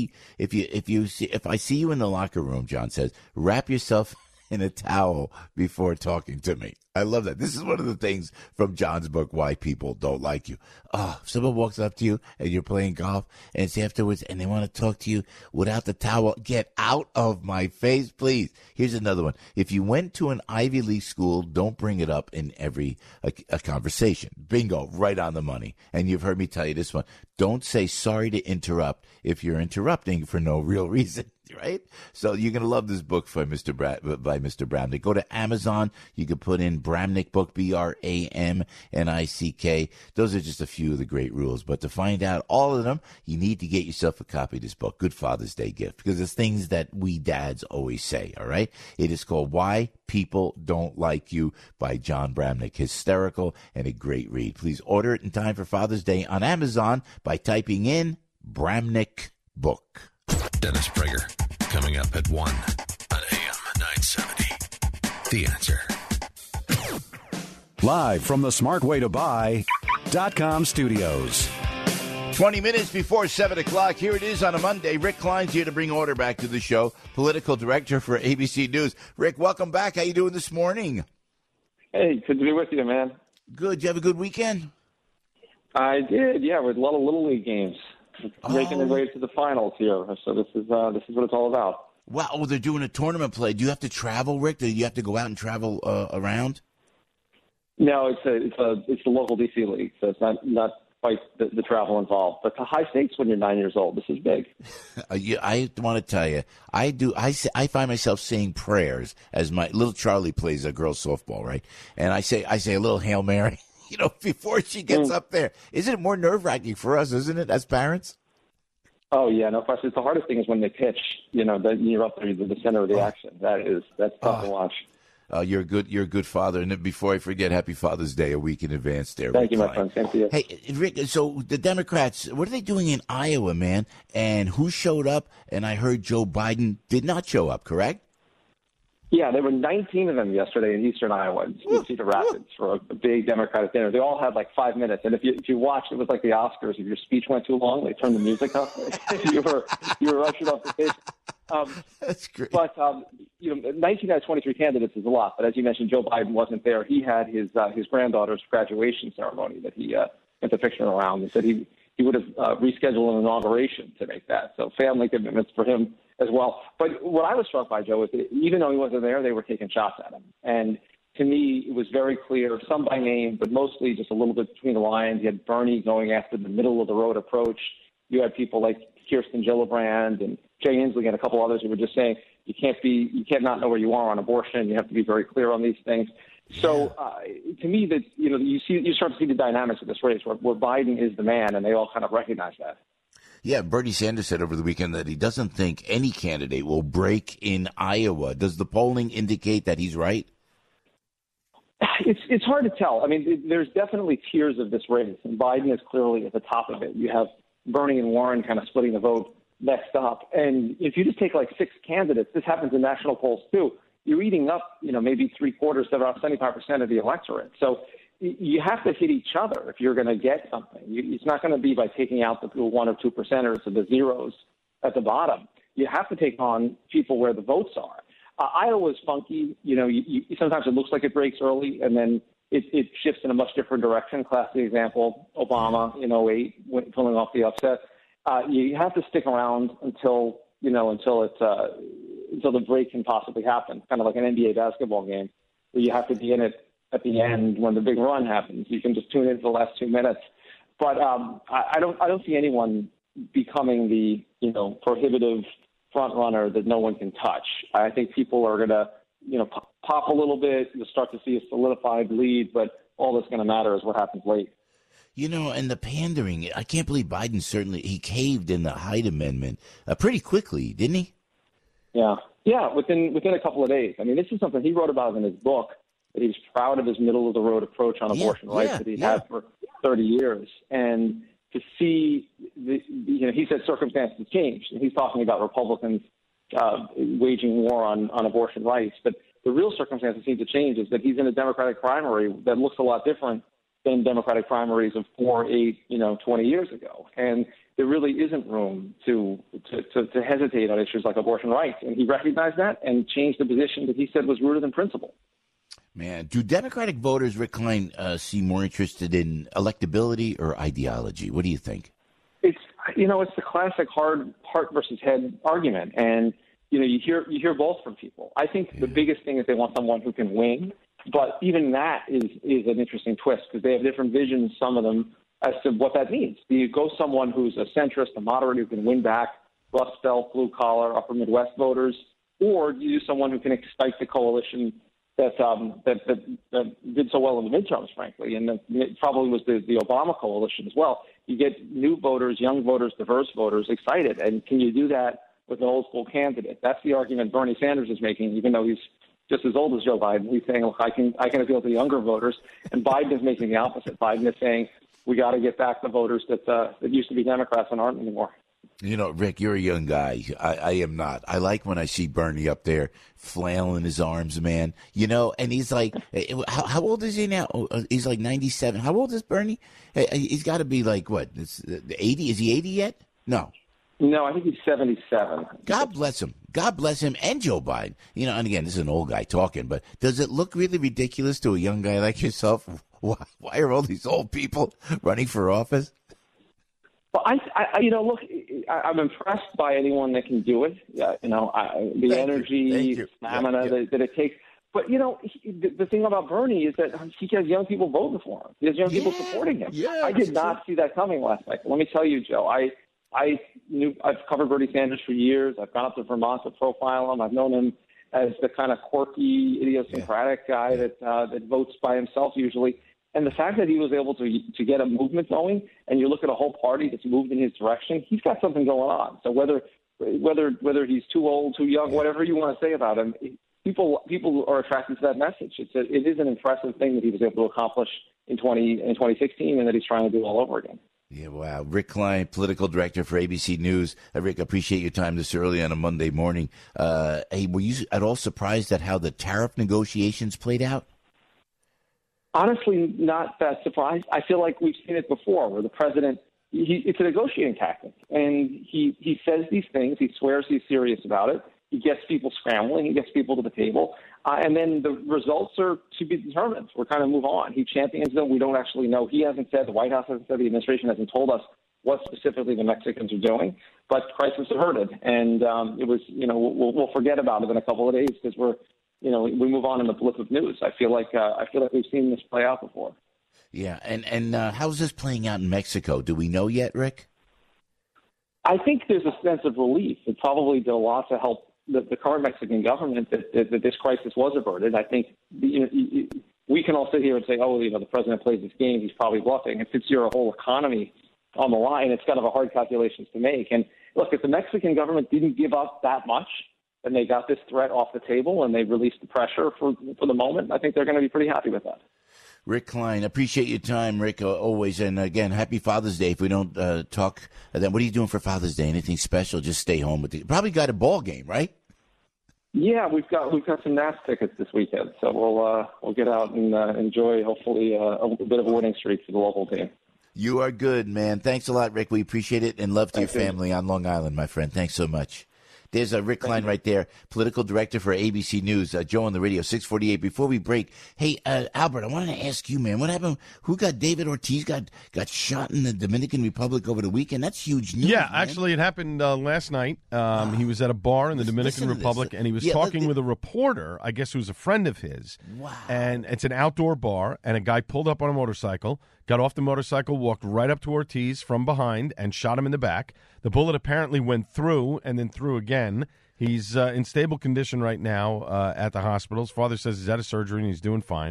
I see you in the locker room, John says, wrap yourself in a towel before talking to me. I love that. This is one of the things from John's book, Why People Don't Like You. Oh, if someone walks up to you and you're playing golf and it's afterwards and they want to talk to you without the towel, get out of my face, please. Here's another one. If you went to an Ivy League school, don't bring it up in every a conversation. Bingo, right on the money. And you've heard me tell you this one. Don't say sorry to interrupt if you're interrupting for no real reason. Right? So you're going to love this book by Mr. Bramnick. Go to Amazon. You can put in Bramnick book, Bramnick. Those are just a few of the great rules. But to find out all of them, you need to get yourself a copy of this book. Good Father's Day gift. Because it's things that we dads always say, all right? It is called Why People Don't Like You by John Bramnick. Hysterical and a great read. Please order it in time for Father's Day on Amazon by typing in Bramnick book. Dennis Prager, coming up at 1 on AM 970. The Answer. Live from the smartwaytobuy.com studios. 20 minutes before 7 o'clock. Here it is on a Monday. Rick Klein's here to bring order back to the show. Political director for ABC News. Rick, welcome back. How you doing this morning? Hey, good to be with you, man. Good. Did you have a good weekend? I did, yeah, with a lot of Little League games. Making their way to the finals here. So this is what it's all about. Wow, oh, they're doing a tournament play. Do you have to travel, Rick? Do you have to go out and travel around? No, it's the local DC league, so it's not quite the travel involved. But the high stakes when you're 9 years old, this is big. I want to tell you, I find myself saying prayers as my little Charlie plays a girls softball, right? And I say a little Hail Mary. Before she gets up there. Isn't it more nerve-wracking for us, isn't it, as parents? Oh, yeah, no question. The hardest thing is when they pitch, that you're up there, the center of the action. That's tough to watch. You're a good father. And before I forget, happy Father's Day a week in advance there. Thank you, my friend. Same to you. Hey, Rick, so the Democrats, what are they doing in Iowa, man? And who showed up? And I heard Joe Biden did not show up, correct? Yeah, there were 19 of them yesterday in eastern Iowa, in Cedar Rapids, for a big Democratic dinner. They all had like 5 minutes, and if you watched, it was like the Oscars. If your speech went too long, they turned the music up. you were rushing off the stage. That's great. But 19 out of 23 candidates is a lot. But as you mentioned, Joe Biden wasn't there. He had his granddaughter's graduation ceremony that he went to fiction around, and said he would have rescheduled an inauguration to make that. So family commitments for him as well. But what I was struck by, Joe, is that even though he wasn't there, they were taking shots at him. And to me, it was very clear, some by name, but mostly just a little bit between the lines. You had Bernie going after the middle-of-the-road approach. You had people like Kirsten Gillibrand and Jay Inslee and a couple others who were just saying you can't not know where you are on abortion. You have to be very clear on these things. So to me, that you start to see the dynamics of this race where Biden is the man, and they all kind of recognize that. Yeah, Bernie Sanders said over the weekend that he doesn't think any candidate will break in Iowa. Does the polling indicate that he's right? It's hard to tell. I mean, there's definitely tiers of this race, and Biden is clearly at the top of it. You have Bernie and Warren kind of splitting the vote next up. And if you just take like 6 candidates, this happens in national polls too, you're eating up, maybe 75% of the electorate. So you have to hit each other if you're going to get something. It's not going to be by taking out the 1 or 2 percenters or the zeros at the bottom. You have to take on people where the votes are. Iowa's funky. Sometimes it looks like it breaks early, and then it shifts in a much different direction. Classic example, Obama in 2008, pulling off the upset. You have to stick around until the break can possibly happen, kind of like an NBA basketball game, where you have to be in it at the end when the big run happens. You can just tune in for the last 2 minutes. But I don't see anyone becoming the prohibitive front runner that no one can touch. I think people are going to pop a little bit. You'll start to see a solidified lead, but all that's going to matter is what happens late. You know, and the pandering, I can't believe Biden he caved in the Hyde Amendment pretty quickly, didn't he? Yeah, within a couple of days. I mean, this is something he wrote about in his book, that he was proud of his middle-of-the-road approach on abortion rights that he'd had for 30 years. And to see, he said circumstances changed, and he's talking about Republicans waging war on abortion rights. But the real circumstances seem to change is that he's in a Democratic primary that looks a lot different than Democratic primaries of 4, 8, 20 years ago. And there really isn't room to hesitate on issues like abortion rights. And he recognized that and changed the position that he said was rooted in principle. Man, do Democratic voters, Rick Klein, seem more interested in electability or ideology? What do you think? It's the classic heart versus head argument. And, you hear both from people. I think the biggest thing is they want someone who can win. But even that is an interesting twist because they have different visions, some of them, as to what that means. Do you go someone who's a centrist, a moderate, who can win back Rust Belt, blue-collar, upper Midwest voters, or do you do someone who can excite the coalition that did so well in the midterms, frankly, and it probably was the Obama coalition as well. You get new voters, young voters, diverse voters excited, and can you do that with an old-school candidate? That's the argument Bernie Sanders is making, even though he's just as old as Joe Biden. He's saying, look, I can appeal to younger voters. And Biden is making the opposite. Biden is saying we got to get back the voters that used to be Democrats and aren't anymore. You know, Rick, you're a young guy. I am not. I like when I see Bernie up there flailing his arms, man. And he's like, how old is he now? He's like 97. How old is Bernie? He's got to be like, what, 80? Is he 80 yet? No, I think he's 77. God bless him. God bless him and Joe Biden. And again, this is an old guy talking, but does it look really ridiculous to a young guy like yourself? Why are all these old people running for office? Well, look, I'm impressed by anyone that can do it. The energy, stamina that it takes. But, the thing about Bernie is that he has young people voting for him. He has young people supporting him. Yeah, I did not see that coming last night. Let me tell you, Joe, I've covered Bernie Sanders for years. I've gone up to Vermont to profile him. I've known him as the kind of quirky, idiosyncratic guy that votes by himself usually. And the fact that he was able to get a movement going, and you look at a whole party that's moved in his direction, he's got something going on. So whether he's too old, too young, whatever you want to say about him, people are attracted to that message. It is an impressive thing that he was able to accomplish in 2016, and that he's trying to do all over again. Yeah, wow. Rick Klein, political director for ABC News. Rick, appreciate your time this early on a Monday morning. Hey, were you at all surprised at how the tariff negotiations played out? Honestly, not that surprised. I feel like we've seen it before where the president, it's a negotiating tactic. And he says these things. He swears he's serious about it. He gets people scrambling. He gets people to the table. And then the results are to be determined. We're kind of move on. He champions them. We don't actually know. He hasn't said, the White House hasn't said, the administration hasn't told us what specifically the Mexicans are doing. But crisis averted. And it was, we'll forget about it in a couple of days because we move on in the blip of news. I feel like we've seen this play out before. Yeah, and how's this playing out in Mexico? Do we know yet, Rick? I think there's a sense of relief. It probably did a lot to help the current Mexican government that this crisis was averted. I think we can all sit here and say, the president plays this game. He's probably bluffing. It puts your whole economy on the line. It's kind of a hard calculations to make. And look, if the Mexican government didn't give up that much, and they got this threat off the table and they released the pressure for the moment, I think they're going to be pretty happy with that. Rick Klein, appreciate your time, Rick, always. And again, happy Father's Day. If we don't talk, then what are you doing for Father's Day? Anything special? Just stay home with you. Probably got a ball game, right? Yeah, we've got some Nats tickets this weekend, so we'll get out and enjoy hopefully a bit of a winning streak for the local team. You are good, man. Thanks a lot, Rick. We appreciate it, and love to your family on Long Island, my friend. Thanks so much. There's Rick Klein right there, political director for ABC News. Joe on the radio, 648. Before we break, hey, Albert, I wanted to ask you, man, what happened? Who got David Ortiz got shot in the Dominican Republic over the weekend? That's huge news. Yeah, man. Actually, it happened last night. He was at a bar in the Dominican Republic, and he was talking with a reporter, I guess, who's a friend of his. Wow. And it's an outdoor bar, and a guy pulled up on a motorcycle, got off the motorcycle, walked right up to Ortiz from behind, and shot him in the back. The bullet apparently went through and then through again. He's in stable condition right now at the hospital. His father says he's out of surgery and he's doing fine.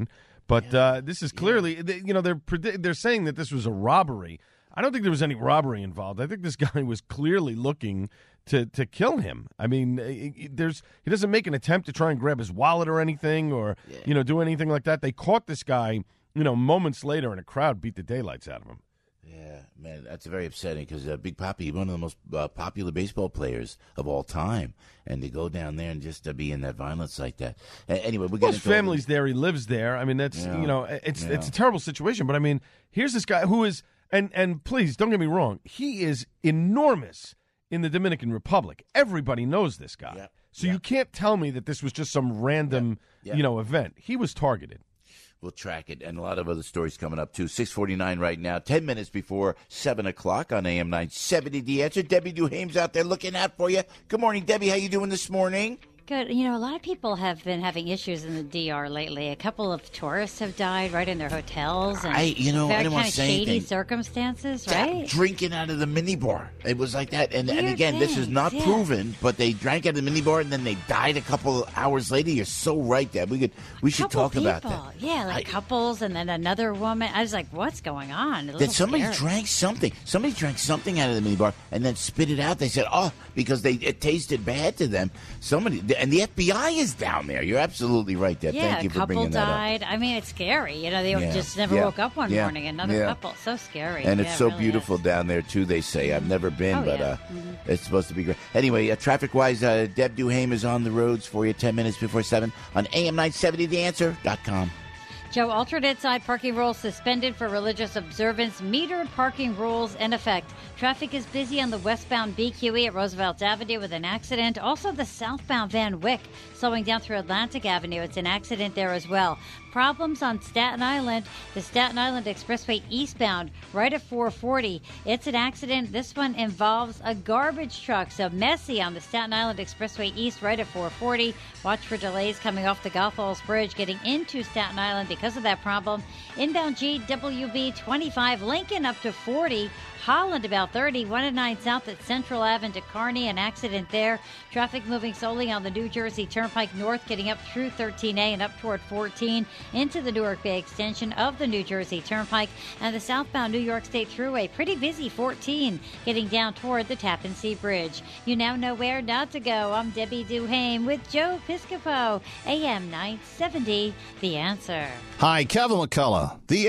But this is clearly, they're saying that this was a robbery. I don't think there was any robbery involved. I think this guy was clearly looking to kill him. I mean, he doesn't make an attempt to try and grab his wallet or anything or, do anything like that. They caught this guy, moments later, and a crowd beat the daylights out of him. Yeah, man, that's very upsetting because Big Papi, one of the most popular baseball players of all time, and to go down there and just to be in that violence like that. Anyway, we're getting his family's there. He lives there. I mean, that's it's a terrible situation. But I mean, here's this guy who is, and please don't get me wrong, he is enormous in the Dominican Republic. Everybody knows this guy, so you can't tell me that this was just some random event. He was targeted. We'll track it, and a lot of other stories coming up, too. 6:49 right now, 10 minutes before 7 o'clock on AM 970. The Answer. Debbie Duhame's out there looking out for you. Good morning, Debbie. How you doing this morning? Good. A lot of people have been having issues in the DR lately. A couple of tourists have died right in their hotels. And I didn't want kind to of say shady anything. Circumstances, right? Drinking out of the minibar. It was like that. And again, this is things, not proven, but they drank out of the minibar and then they died a couple of hours later. You're so right, Deb. We should talk about that. Yeah, like couples and then another woman. I was like, what's going on? That somebody drank something. Somebody drank something out of the minibar and then spit it out. They said, because it tasted bad to them. And the FBI is down there. You're absolutely right, Deb. Yeah, Thank you for bringing that up. a couple died. I mean, it's scary. They just never woke up one morning. Another couple. So scary. And it's so really beautiful down there, too, they say. I've never been, but it's supposed to be great. Anyway, traffic-wise, Deb Duhame is on the roads for you 10 minutes before 7 on AM970TheAnswer.com. Joe, alternate side parking rules suspended for religious observance. Metered parking rules in effect. Traffic is busy on the westbound BQE at Roosevelt Avenue with an accident. Also, the southbound Van Wyck slowing down through Atlantic Avenue. It's an accident there as well. Problems on Staten Island. The Staten Island Expressway eastbound right at 440. It's an accident. This one involves a garbage truck. So messy on the Staten Island Expressway east right at 440. Watch for delays coming off the Gulf Falls Bridge getting into Staten Island because of that problem. Inbound GWB 25, Lincoln up to 40. Holland about 30, 109 south at Central Ave to Kearney, an accident there. Traffic moving solely on the New Jersey Turnpike North, getting up through 13A and up toward 14 into the Newark Bay extension of the New Jersey Turnpike. And the southbound New York State Thruway, pretty busy, 14, getting down toward the Tappan Zee Bridge. You now know where not to go. I'm Debbie Duhame with Joe Piscopo, AM 970, The Answer. Hi, Kevin McCullough. The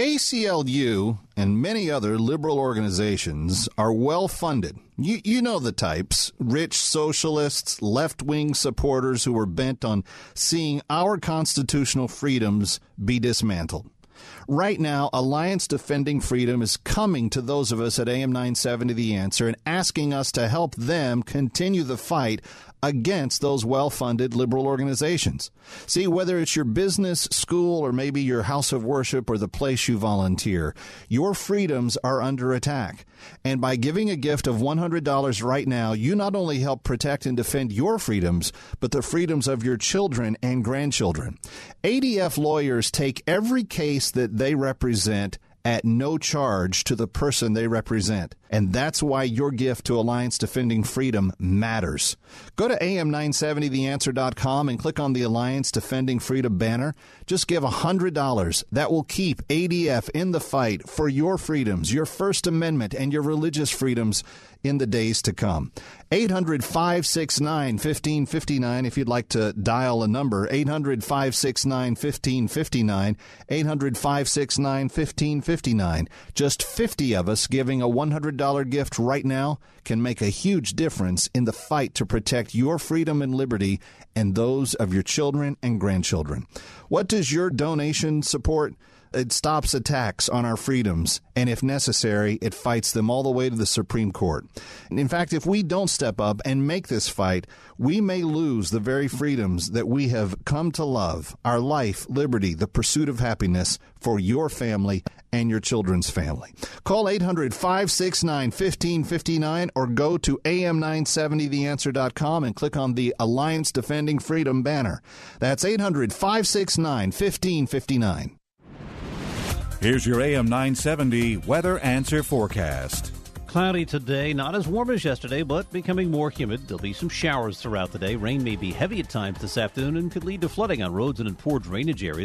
ACLU and many other liberal organizations are well-funded. You know the types, rich socialists, left-wing supporters who are bent on seeing our constitutional freedoms be dismantled. Right now, Alliance Defending Freedom is coming to those of us at AM 970 The Answer and asking us to help them continue the fight against those well-funded liberal organizations. See, whether it's your business, school, or maybe your house of worship or the place you volunteer, your freedoms are under attack. And by giving a gift of $100 right now, you not only help protect and defend your freedoms, but the freedoms of your children and grandchildren. ADF lawyers take every case that they represent at no charge to the person they represent. And that's why your gift to Alliance Defending Freedom matters. Go to am970theanswer.com and click on the Alliance Defending Freedom banner. Just give $100. That will keep ADF in the fight for your freedoms, your First Amendment, and your religious freedoms in the days to come. 800-569-1559 if you'd like to dial a number. 800-569-1559. 800-569-1559. Just 50 of us giving a $100 gift right now can make a huge difference in the fight to protect your freedom and liberty and those of your children and grandchildren. What does your donation support? It stops attacks on our freedoms, and if necessary, it fights them all the way to the Supreme Court. And in fact, if we don't step up and make this fight, we may lose the very freedoms that we have come to love, our life, liberty, the pursuit of happiness for your family and your children's family. Call 800-569-1559 or go to am970theanswer.com and click on the Alliance Defending Freedom banner. That's 800-569-1559. Here's your AM 970 Weather Answer forecast. Cloudy today, not as warm as yesterday, but becoming more humid. There'll be some showers throughout the day. Rain may be heavy at times this afternoon and could lead to flooding on roads and in poor drainage areas.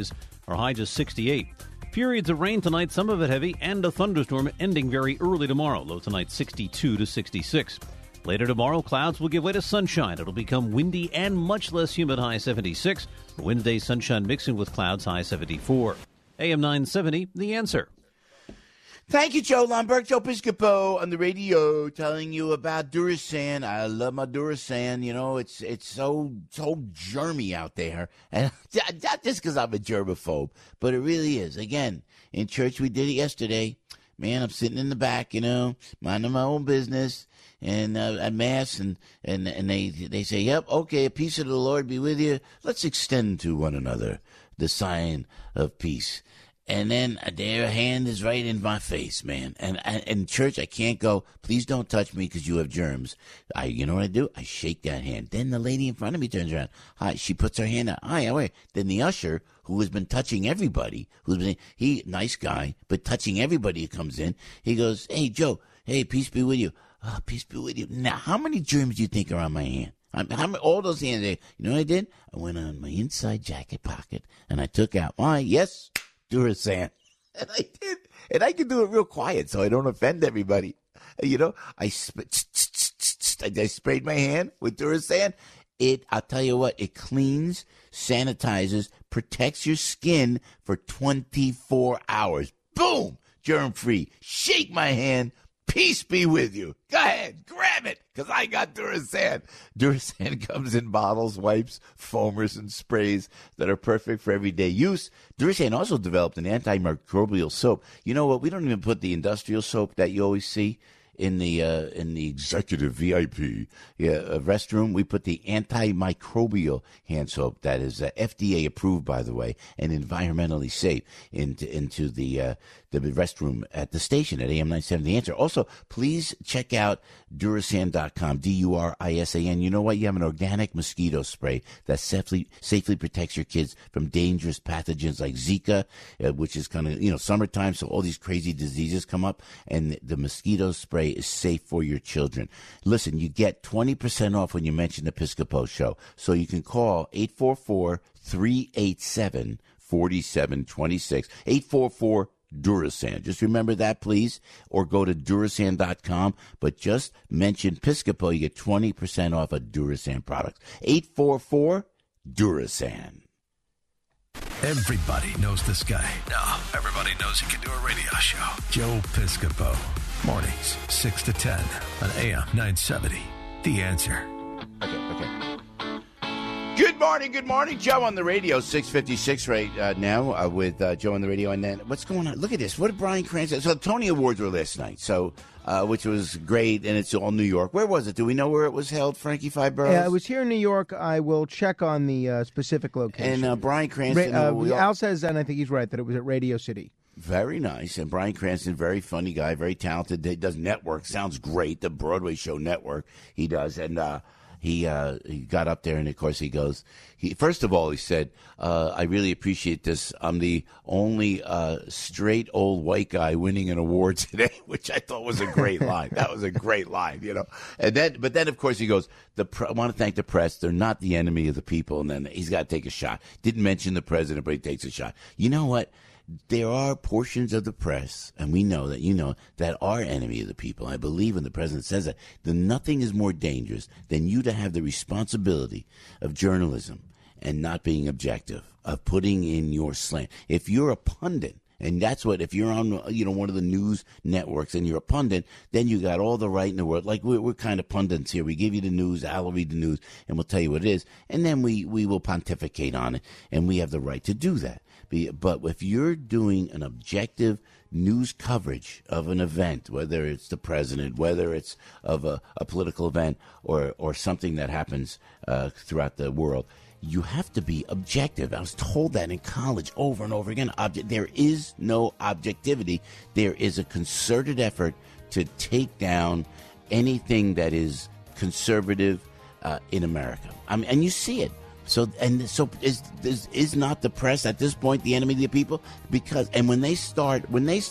Our high just 68. Periods of rain tonight, some of it heavy, and a thunderstorm ending very early tomorrow. Low tonight 62 to 66. Later tomorrow, clouds will give way to sunshine. It'll become windy and much less humid, high 76. Wednesday, sunshine mixing with clouds, high 74. AM 970, The Answer. Thank you, Joe Lomberg, Joe Piscopo on the radio, telling you about Durasan. I love my Durasan. You know, it's so germy out there, and not just because I'm a germaphobe, but it really is. Again, in church we did it yesterday. Man, I'm sitting in the back, you know, minding my own business, and at mass, and they say, "Yep, okay, a peace of the Lord be with you. Let's extend to one another the sign of peace." And then their hand is right in my face, man. And in church, I can't go, "Please don't touch me because you have germs." You know what I do? I shake that hand. Then the lady in front of me turns around. Hi, she puts her hand out. Hi, how are you? Then the usher, who has been touching everybody, nice guy, but touching everybody who comes in, he goes, "Hey, Joe, hey, peace be with you." "Oh, peace be with you." Now, how many germs do you think are on my hand? All those hands. You know what I did? I went on my inside jacket pocket, and I took out Durasan. And I did. And I can do it real quiet so I don't offend everybody. You know, I sprayed my hand with Durasan. I'll tell you what, it cleans, sanitizes, protects your skin for 24 hours. Boom! Germ-free. Shake my hand. Peace be with you. Go ahead, grab it, because I got Durasan. Durasan comes in bottles, wipes, foamers, and sprays that are perfect for everyday use. Durasan also developed an antimicrobial soap. You know what? We don't even put the industrial soap that you always see in the executive VIP restroom. We put the antimicrobial hand soap that is FDA approved, by the way, and environmentally safe into the restroom at the station at AM 970 The Answer. Also, please check out Durasan.com, Durisan. You know what? You have an organic mosquito spray that safely protects your kids from dangerous pathogens like Zika, which is kind of, summertime, so all these crazy diseases come up, and the mosquito spray is safe for your children. Listen, you get 20% off when you mention the Piscopo Show, so you can call 844-387-4726, 844 Durasan. Just remember that, please, or go to Durasan.com, but just mention Piscopo. You get 20% off of Durasan products. 844 Durasan. Everybody knows this guy. No, everybody knows he can do a radio show. Joe Piscopo. Mornings, 6 to 10 on AM 970. The Answer. Okay. Good morning. Joe on the radio, 6:56 right now with Joe on the radio. And then what's going on? Look at this. What did Bryan Cranston? So the Tony Awards were last night, so which was great, and it's all New York. Where was it? Do we know where it was held, Frankie Five Boroughs? Yeah, it was here in New York. I will check on the specific location. And Bryan Cranston. Al says, and I think he's right, that it was at Radio City. Very nice. And Bryan Cranston, very funny guy, very talented. He does network. Sounds great. The Broadway show Network he does. And he got up there, and of course he goes, first of all, he said, I really appreciate this. I'm the only straight old white guy winning an award today, which I thought was a great line. That was a great line, And then of course he goes, I want to thank the press. They're not the enemy of the people. And then he's got to take a shot. Didn't mention the president, but he takes a shot. You know what? There are portions of the press, and we know that, that are enemy of the people. I believe when the president says that, nothing is more dangerous than you to have the responsibility of journalism and not being objective, of putting in your slant. If you're a pundit, and that's what, if you're on, one of the news networks and you're a pundit, then you got all the right in the world. Like we're kind of pundits here. We give you the news, I'll read the news, and we'll tell you what it is. And then we will pontificate on it, and we have the right to do that. But if you're doing an objective news coverage of an event, whether it's the president, whether it's of a political event or something that happens throughout the world, you have to be objective. I was told that in college over and over again. There is no objectivity. There is a concerted effort to take down anything that is conservative in America. And you see it. So is not the press at this point the enemy of the people? And when they start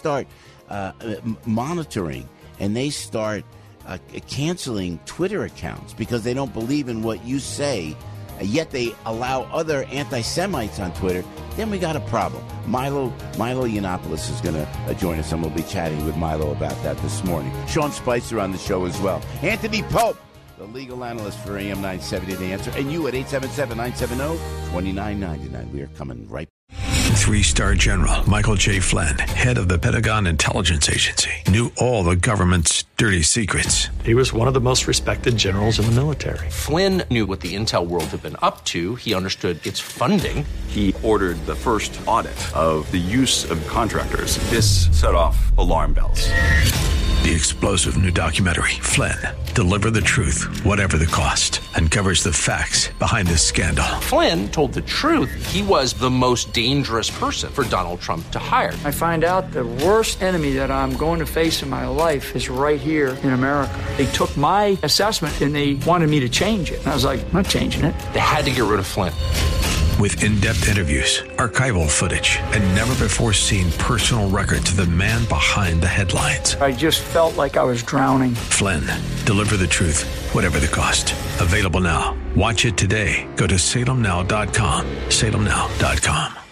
monitoring and they start canceling Twitter accounts because they don't believe in what you say, yet they allow other anti-Semites on Twitter, then we got a problem. Milo Yiannopoulos is going to join us, and we'll be chatting with Milo about that this morning. Sean Spicer on the show as well. Anthony Pope, the legal analyst for AM 970, The Answer, and you at 877-970-2999. We are coming right back. 3-star General Michael J. Flynn, head of the Pentagon Intelligence Agency, knew all the government's dirty secrets. He was one of the most respected generals in the military. Flynn knew what the intel world had been up to. He understood its funding. He ordered the first audit of the use of contractors. This set off alarm bells. The explosive new documentary, Flynn, Deliver the Truth, Whatever the Cost, uncovers the facts behind this scandal. Flynn told the truth. He was the most dangerous person for Donald Trump to hire. I find out the worst enemy that I'm going to face in my life is right here in America. They took my assessment and they wanted me to change it. And I was like, I'm not changing it. They had to get rid of Flynn. With in-depth interviews, archival footage, and never-before-seen personal records of the man behind the headlines. I just felt like I was drowning. Flynn, Deliver the Truth, Whatever the Cost. Available now. Watch it today. Go to salemnow.com. salemnow.com.